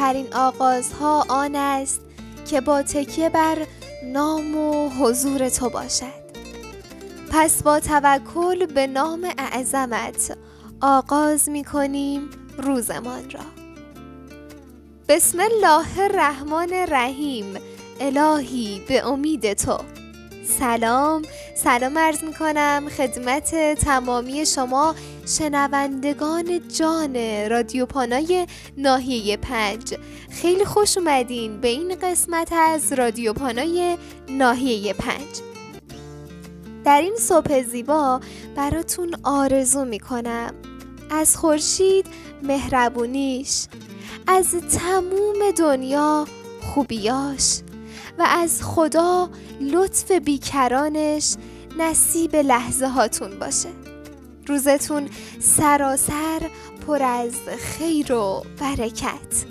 بهترین آغازها آن است که با تکیه بر نام و حضور تو باشد. پس با توکل به نام اعظمت آغاز می کنیم روزمان را. بسم الله الرحمن الرحیم. الهی به امید تو. سلام عرض می کنم خدمت تمامی شما شنوندگان جان رادیو پانای ناحیه 5. خیلی خوش اومدین به این قسمت از رادیو پانای ناحیه 5. در این صبح زیبا براتون آرزو می کنم از خورشید مهربونیش، از تموم دنیا خوبیاش و از خدا لطف بیکرانش نصیب لحظه هاتون باشه. روزتون سراسر پر از خیر و برکت.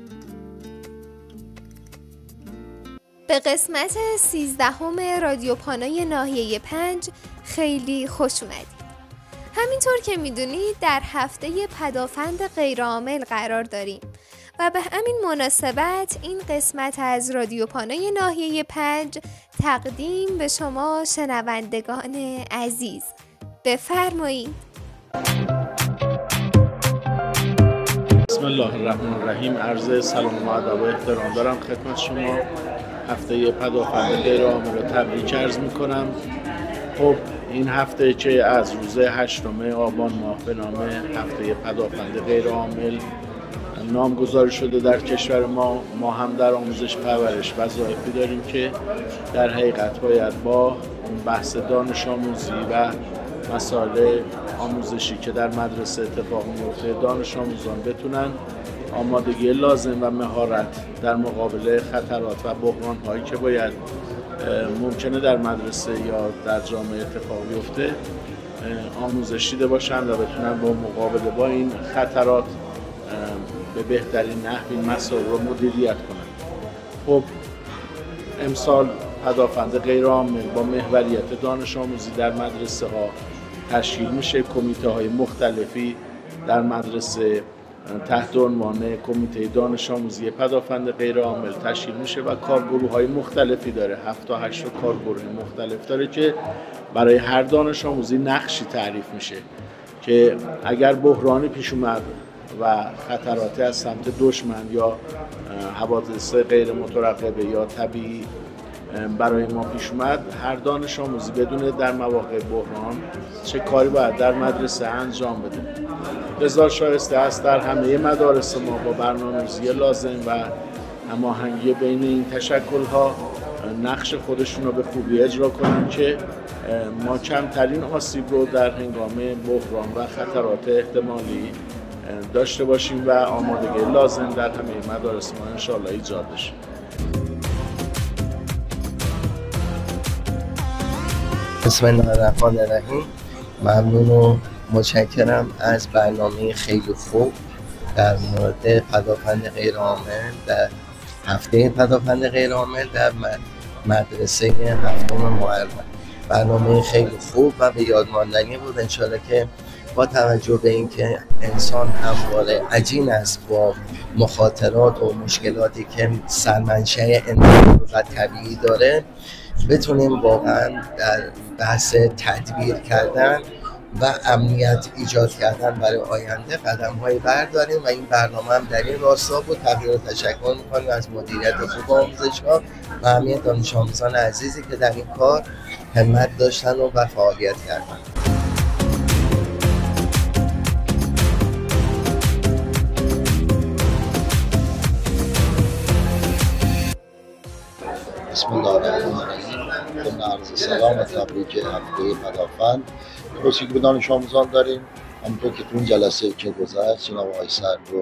به قسمت 13 رادیو پانای ناحیه 5 خیلی خوش اومدید. همینطور که میدونید در هفته پدافند غیرعامل قرار داریم و به همین مناسبت این قسمت از رادیو پانای ناحیه 5 تقدیم به شما شنوندگان عزیز. بفرمایید. بسم الله الرحمن الرحیم. عرض سلام و ادب و احترام دارم خدمت شما. هفته پدافند غیرعامل رو تبریک عرض میکنم. خب این هفته که از روز 8 آبان ماه به نام هفته پدافند غیرعامل نامگذاری شده در کشور ما هم در آموزش پرورش وظایفی داریم که در حقیقت باید با بحث دانش آموزی و مسائل آموزشی که در مدرسه اتفاق میفته دانش آموزان بتونن آمادگی لازم و مهارت در مقابل خطرات و بحران‌هایی که باید ممکنه در مدرسه یا در جامعه اتفاق بیفته آموزش دیده باشن و بتونن با مقابله با این خطرات به بهترین نحو این مسائل رو مدیریت کنن. خب امسال پدافند غیرعامل با محوریت دانش آموزی در مدرسه ها تشکیل میشه. کمیته های مختلفی در مدرسه تحت عنوان کمیته دانش آموزی پدافند غیرعامل تشکیل میشه و کارگروه های مختلفی داره. 7 تا 8 کارگروه مختلف داره که برای هر دانش آموزی نقشی تعریف میشه که اگر بحرانی پیش اومد و خطراتی از سمت دشمن یا حوادث غیر مترقبه یا طبیعی برای ما پیش اومد، هر دانش آموزی بدونه در مواقع بحران چه کاری باید در مدرسه انجام بده. لذا شایسته است در همه مدارس ما با برنامه‌ریزی لازم و هماهنگی بین این تشکل‌ها نقش خودشون رو به خوبی اجرا کنن که ما کمترین آسیب رو در هنگام بحران و خطرات احتمالی داشته باشیم و آمادگی لازم در همه مدارس ما انشاءالله ایجاد بشه. بسم الله الرحمن الرحیم. ممنون و متشکرم از برنامه خیلی خوب در مورد پدافند غیرعامل در هفته پدافند غیرعامل در مدرسه 7 محرم. برنامه خیلی خوب و به یاد ماندنی بود. انشاءالله که با توجه به اینکه انسان همواره عجین است با مخاطرات و مشکلاتی که سرمنشأ انسان و طبیعی داره، بتونیم واقعا در بحث تدبیر کردن و امنیت ایجاد کردن برای آینده قدم‌هایی برداریم و این برنامه هم در این راستا بود. تقدیر و تشکر می‌کنیم از مدیریت خوب آموزشگاه و همه دانش آموزان عزیزی که در این کار همت داشتن و فعالیت کردن. بسم الله الرحمن الرحیم. عرض سلام و تبریک هفته پدافند. توصیه به دانش آموزان داریم. همونطور که تو این جلسه که گذشت جناب آقای سردار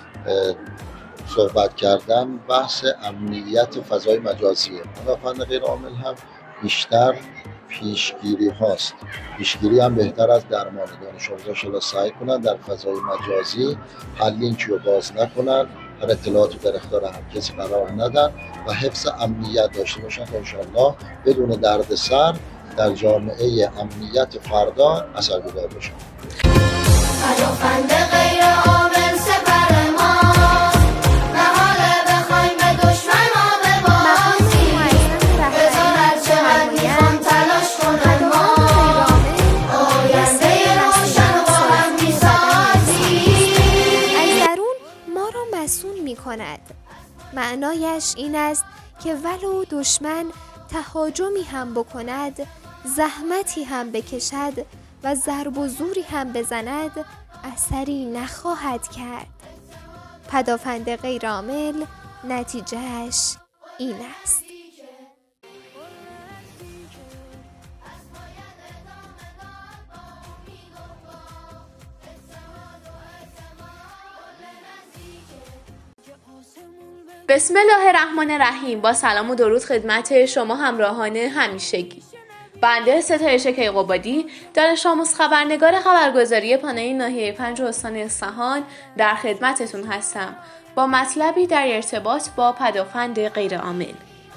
صحبت کردن، بحث امنیت فضای مجازیه. پدافند غیرعامل هم بیشتر پیشگیری هاست. پیشگیری هم بهتر از درمان. دانش آموزان شاید سعی کنن در فضای مجازی هر لینکی رو باز نکنن، هر اطلاعاتی در اختیار هر کسی قرار ندن و حفظ امنیت داشته باشن تا انشاءالله بدون دردسر در جامعه امنیت فردا اثرگذار باشن. پدافند غیرعامل سپر ما کند. معنایش این است که ولو دشمن تهاجمی هم بکند، زحمتی هم بکشد و ضرب و زوری هم بزند، اثری نخواهد کرد. پدافند غیرعامل نتیجهش این است. بسم الله الرحمن الرحیم. با سلام و درود خدمت شما همراهان همیشگی. بنده ستایش کیقوبادی، دانش آموز خبرنگار خبرگزاری پانای ناحیه 5 استان اصفهان در خدمتتون هستم با مطلبی در ارتباط با پدافند غیرعامل.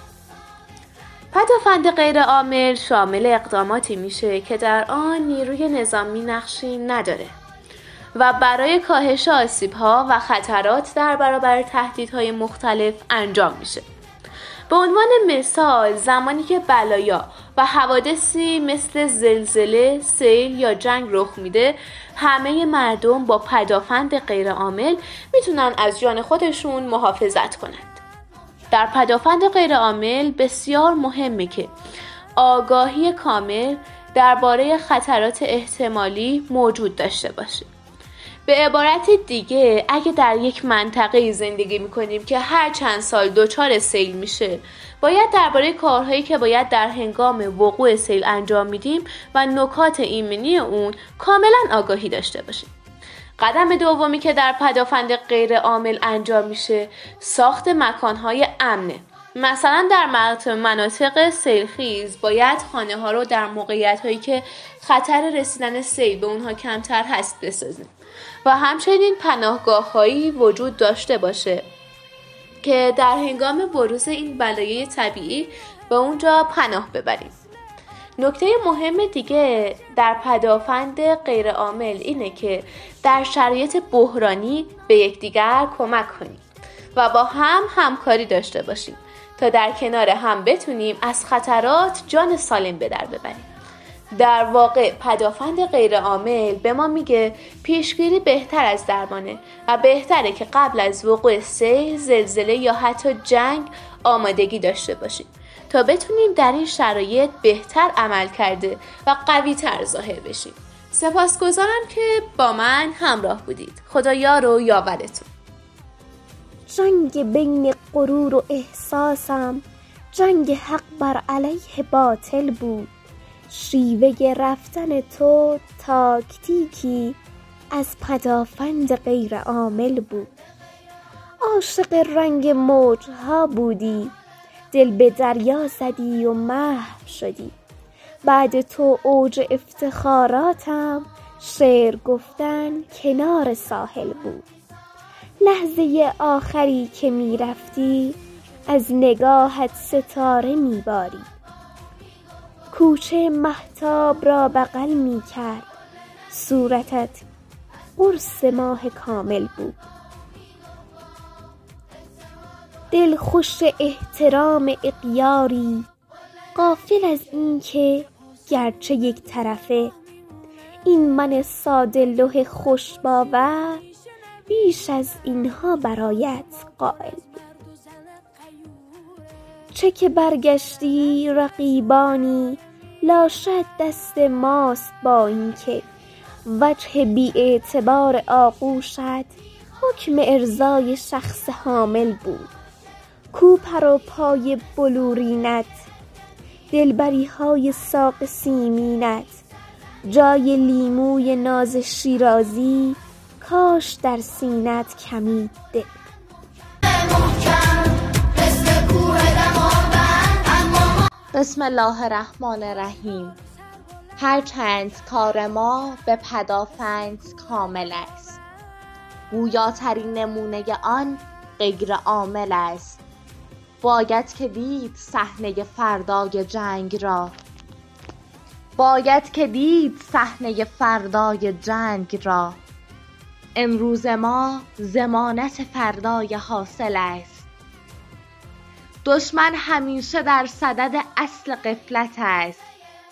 پدافند غیرعامل شامل اقداماتی میشه که در آن نیروی نظامی نقشی نداره و برای کاهش آسیب‌ها و خطرات در برابر تهدیدهای مختلف انجام میشه. به عنوان مثال، زمانی که بلایا و حوادثی مثل زلزله، سیل یا جنگ رخ میده، همه مردم با پدافند غیرعامل میتونن از جان خودشون محافظت کنند. در پدافند غیرعامل بسیار مهمه که آگاهی کامل درباره خطرات احتمالی موجود داشته باشه. به عبارت دیگه، اگه در یک منطقه زندگی میکنیم که هر چند سال دچار سیل میشه، باید درباره کارهایی که باید در هنگام وقوع سیل انجام میدیم و نکات ایمنی اون کاملا آگاهی داشته باشیم. قدم دومی که در پدافند غیرعامل انجام میشه، ساخت مکانهای امنه. مثلا در مناطق سیلخیز باید خانه ها رو در موقعیت هایی که خطر رسیدن سیل به اونها کمتر هست بسازیم و همچنین پناهگاه هایی وجود داشته باشه که در هنگام بروز این بلایای طبیعی به اونجا پناه ببریم. نکته مهم دیگه در پدافند غیرعامل اینه که در شرایط بحرانی به یکدیگر کمک کنیم و با هم همکاری داشته باشیم تا در کنار هم بتونیم از خطرات جان سالم به در ببریم. در واقع پدافند غیرعامل به ما میگه پیشگیری بهتر از درمانه و بهتره که قبل از وقوع سیل، زلزله یا حتی جنگ آمادگی داشته باشیم تا بتونیم در این شرایط بهتر عمل کرده و قوی تر ظاهر بشیم. سپاسگزارم که با من همراه بودید. خدا یار و یاورتون. جنگ بین غرور و احساسم، جنگ حق بر علیه باطل بود. شیوه رفتن تو تاکتیکی از پدافند غیرعامل بود. عاشق رنگ موجها بودی، دل به دریا زدی و محو شدی. بعد تو اوج افتخاراتم، شعر گفتن کنار ساحل بود. لحظه آخری که می رفتی، از نگاهت ستاره می باری. کوچه مهتاب را بغل می کرد، صورتت قرص ماه کامل بود. دل خوش احترام اغیاری، غافل از این که گرچه یک طرفه. این من ساده لوح خوش باور، بیش از اینها برایت قائل بود. چه که برگشتی رقیبانی، لاشد دست ماست با این که وجه بی اعتبار آغوشت حکم ارضای شخص حامل بود. کو پر و پای بلورینت، دلبری های ساق سیمینت، جای لیموی ناز شیرازی، کاش در سینت کمی دل. بسم الله الرحمن الرحیم. هرچند کار ما به پدافند کامل است، گویاترین نمونه آن غیرعامل است. باید که دید صحنه فردای جنگ را، باید که دید صحنه فردای جنگ را. امروز ما ضمانت فردای حاصل است. دشمن همیشه در صدد اصل غفلت است.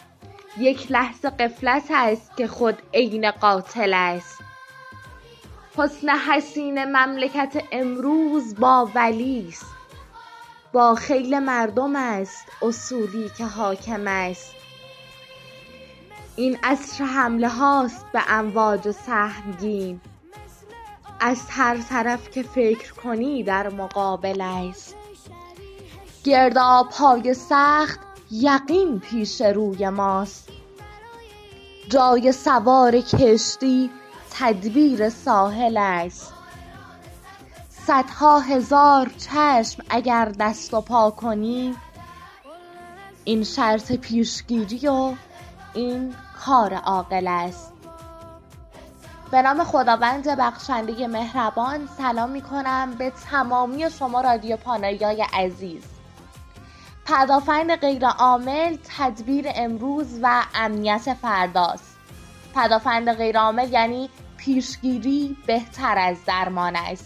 یک لحظه غفلت است که خود عین قاتل است. حسن حسین مملکت امروز با ولیست، با خیل مردم است اصولی که حاکم است. این عصر حمله هاست به امواج سهمگین، از هر طرف که فکر کنی در مقابل است. گرداب‌های سخت یقین پیش روی ماست، جای سوار کشتی تدبیر ساحل است. صدها هزار چشم اگر دست و پا کنی، این شرط پیشگیری و این کار عاقل است. به نام خداوند بخشنده مهربان سلام می کنم به تمامی شما رادیو پانایی‌های عزیز. پدافند غیر عامل تدبیر امروز و امنیت فرداست. پدافند غیر عامل یعنی پیشگیری بهتر از درمان است.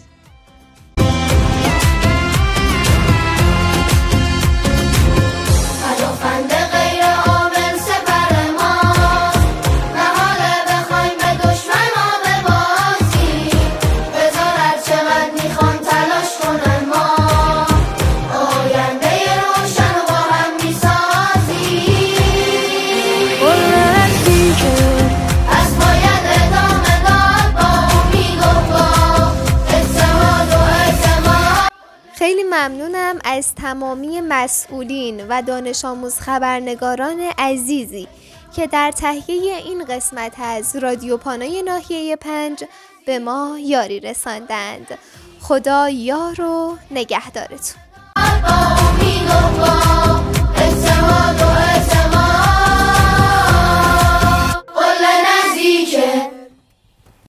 پدافند غیر عامل سپر ماست، نهاله بخوایم به دشمنا ببازیم، بذار هر چقدر میخوان تلاش کنن ما آینده روشن و با هم میسازیم. بلندی که از باید ادامه داد با امید و با اعتماد و اعتماد. خیلی ممنونم از تمامی مسئولین و دانش آموز خبرنگاران عزیزی که در تهیه این قسمت از رادیو پانای ناحیه 5 به ما یاری رساندند. خدا یار و نگهدارتون. با امید و با